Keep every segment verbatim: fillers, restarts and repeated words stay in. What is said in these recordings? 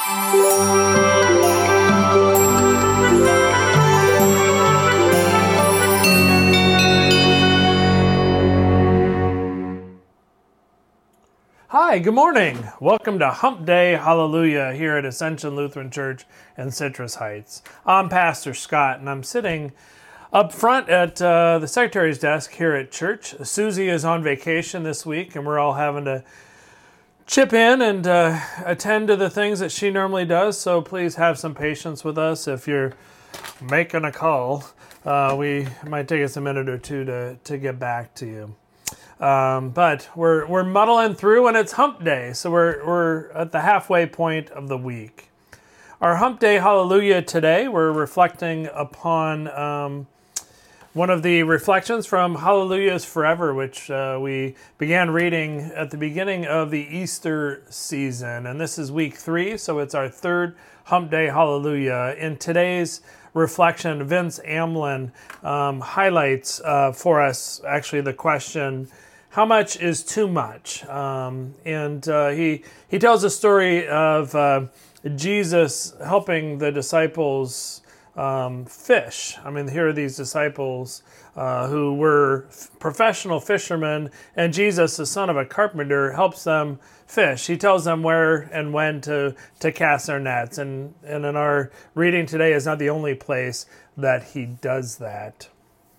Hi, good morning. Welcome to Hump Day Hallelujah here at Ascension Lutheran Church in Citrus Heights. I'm Pastor Scott, and I'm sitting up front at uh, the secretary's desk here at church. Susie is on vacation this week, and we're all having to chip in and uh, attend to the things that she normally does, so please have some patience with us if you're making a call. Uh, we it might take us a minute or two to, to get back to you. Um, but we're we're muddling through, and it's Hump Day, so we're we're at the halfway point of the week. Our Hump Day Hallelujah today, we're reflecting upon um, one of the reflections from Hallelujahs Forever, which uh, we began reading at the beginning of the Easter season, and this is week three, so it's our third Hump Day Hallelujah. In today's reflection, Vince Amlin um, highlights uh, for us actually the question, how much is too much? Um, and uh, he he tells a story of uh, Jesus helping the disciples um, fish. I mean, here are these disciples uh, who were f- professional fishermen, and Jesus, the son of a carpenter, helps them fish. He tells them where and when to, to cast their nets. And, and in our reading today is not the only place that he does that.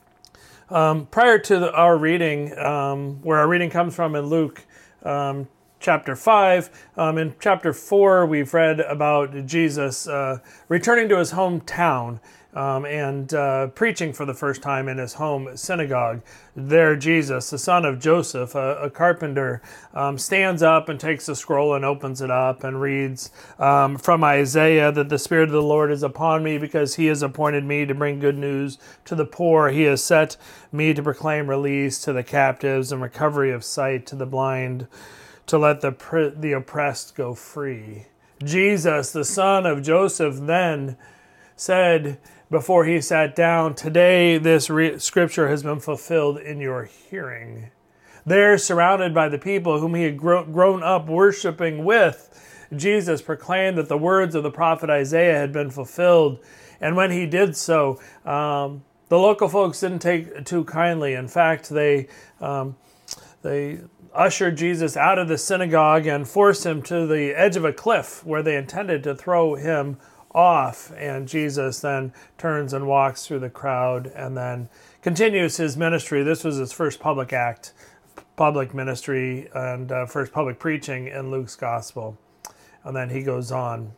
Um, prior to the, our reading, um, where our reading comes from in Luke um, chapter five, um, in chapter four we've read about Jesus uh, returning to his hometown um, and uh, preaching for the first time in his home synagogue. There Jesus, the son of Joseph, a, a carpenter, um, stands up and takes a scroll and opens it up and reads um, from Isaiah that the Spirit of the Lord is upon me because he has appointed me to bring good news to the poor. He has set me to proclaim release to the captives and recovery of sight to the blind, to let the the oppressed go free. Jesus, the son of Joseph, then said before he sat down, today this re- scripture has been fulfilled in your hearing. There, surrounded by the people whom he had gro- grown up worshiping with, Jesus proclaimed that the words of the prophet Isaiah had been fulfilled. And when he did so, um, the local folks didn't take too kindly. In fact, they um, they ushered Jesus out of the synagogue and forced him to the edge of a cliff where they intended to throw him off. And Jesus then turns and walks through the crowd and then continues his ministry. This was his first public act, public ministry, and uh, first public preaching in Luke's gospel. And then he goes on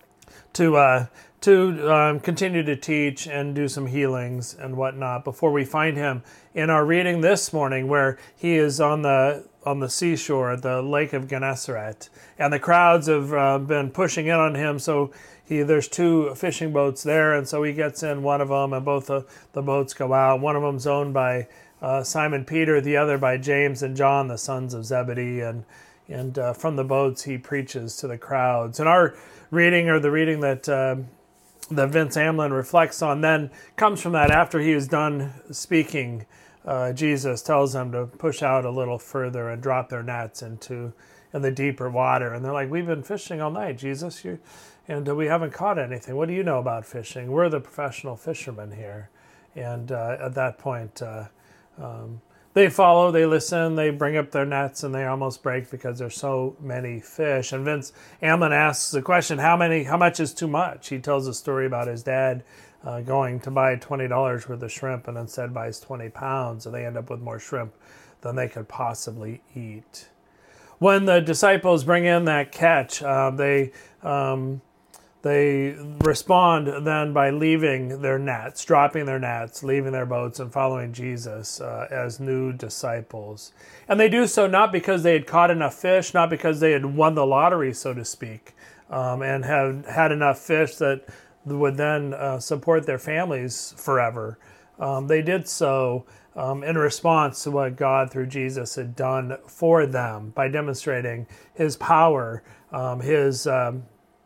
to uh, to um, continue to teach and do some healings and whatnot before we find him in our reading this morning, where he is on the on the seashore at the Lake of Gennesaret, and the crowds have uh, been pushing in on him. So he there's two fishing boats there, and so he gets in one of them, and both the, the boats go out. One of them's owned by uh, Simon Peter, the other by James and John, the sons of Zebedee, and and uh, from the boats he preaches to the crowds. And our reading, or the reading that uh, that Vince Amlin reflects on, then comes from that after he is done speaking. Uh, Jesus tells them to push out a little further and drop their nets into in the deeper water. And they're like, we've been fishing all night, Jesus, you, and uh, we haven't caught anything. What do you know about fishing? We're the professional fishermen here. And uh, at that point, uh, um, they follow, they listen, they bring up their nets, and they almost break because there's so many fish. And Vince Amlin asks the question, how many? How much is too much? He tells a story about his dad uh, going to buy twenty dollars worth of shrimp and instead buys twenty pounds, and they end up with more shrimp than they could possibly eat. When the disciples bring in that catch, uh, they... Um, They respond then by leaving their nets, dropping their nets, leaving their boats, and following Jesus uh, as new disciples. And they do so not because they had caught enough fish, not because they had won the lottery, so to speak, um, and have had enough fish that would then uh, support their families forever. Um, they did so um, in response to what God, through Jesus, had done for them by demonstrating his power, um, his... Um,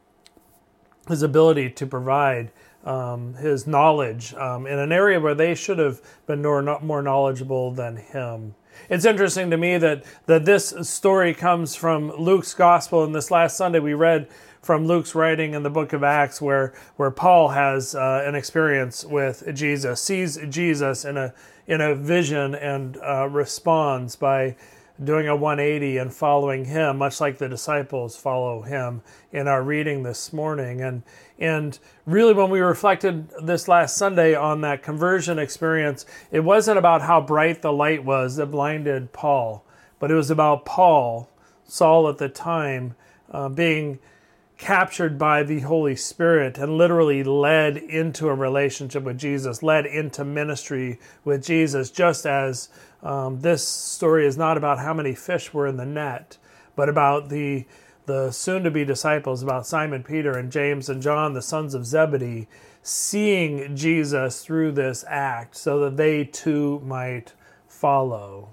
his ability to provide, um, his knowledge um, in an area where they should have been more, more knowledgeable than him. It's interesting to me that, that this story comes from Luke's gospel, and this last Sunday we read from Luke's writing in the book of Acts where, where Paul has uh, an experience with Jesus, sees Jesus in a in a vision and uh, responds by doing a one eighty and following him, much like the disciples follow him in our reading this morning. And and really when we reflected this last Sunday on that conversion experience, it wasn't about how bright the light was that blinded Paul, but it was about Paul, Saul at the time, uh, being captured by the Holy Spirit and literally led into a relationship with Jesus, led into ministry with Jesus, just as um, this story is not about how many fish were in the net, but about the the soon-to-be disciples, about Simon Peter and James and John, the sons of Zebedee, seeing Jesus through this act so that they too might follow.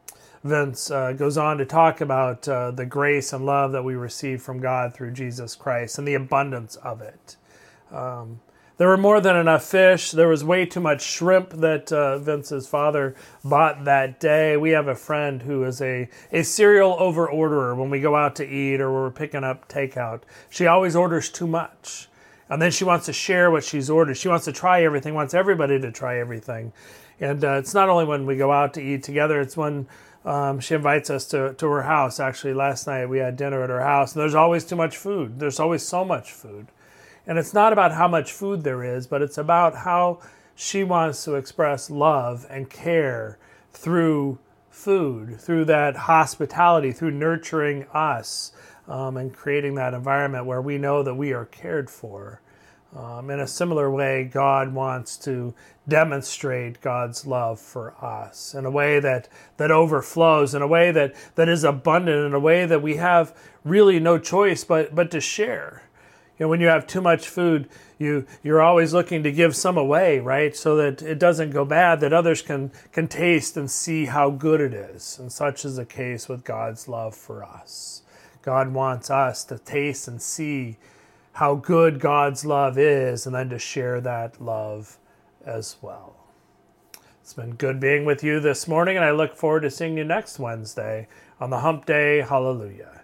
Vince uh, goes on to talk about uh, the grace and love that we receive from God through Jesus Christ and the abundance of it. Um, there were more than enough fish. There was way too much shrimp that uh, Vince's father bought that day. We have a friend who is a, a serial over-orderer when we go out to eat or we're picking up takeout. She always orders too much. And then she wants to share what she's ordered. She wants to try everything, wants everybody to try everything. And uh, it's not only when we go out to eat together, it's when Um, she invites us to, to her house. Actually, last night we had dinner at her house, and there's always too much food. There's always so much food. And it's not about how much food there is, but it's about how she wants to express love and care through food, through that hospitality, through nurturing us um, and creating that environment where we know that we are cared for. Um, in a similar way, God wants to demonstrate God's love for us in a way that, that overflows, in a way that, that is abundant, in a way that we have really no choice but, but to share. You know, when you have too much food, you, you're always looking to give some away, right? So that it doesn't go bad, that others can, can taste and see how good it is. And such is the case with God's love for us. God wants us to taste and see how good God's love is, and then to share that love as well. It's been good being with you this morning, and I look forward to seeing you next Wednesday on the Hump Day Hallelujah.